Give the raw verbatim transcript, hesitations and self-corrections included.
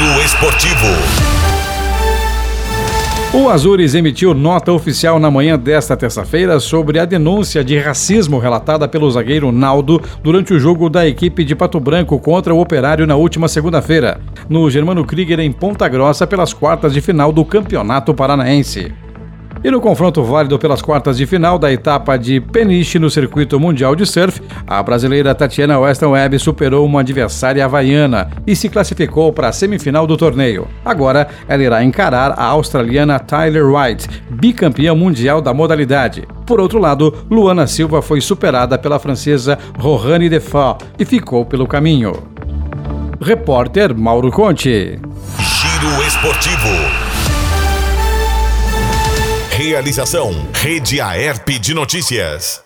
Giro Esportivo. O Azures emitiu nota oficial na manhã desta terça-feira sobre a denúncia de racismo relatada pelo zagueiro Naldo durante o jogo da equipe de Pato Branco contra o Operário na última segunda-feira, no Germano Krieger em Ponta Grossa pelas quartas de final do Campeonato Paranaense. E no confronto válido pelas quartas de final da etapa de Peniche no Circuito Mundial de Surf, a brasileira Tatiana Weston Webb superou uma adversária havaiana e se classificou para a semifinal do torneio. Agora, ela irá encarar a australiana Tyler White, bicampeã mundial da modalidade. Por outro lado, Luana Silva foi superada pela francesa Rohane Defaux e ficou pelo caminho. Repórter Mauro Conte. Giro Esportivo. Realização Rede Aerp de Notícias.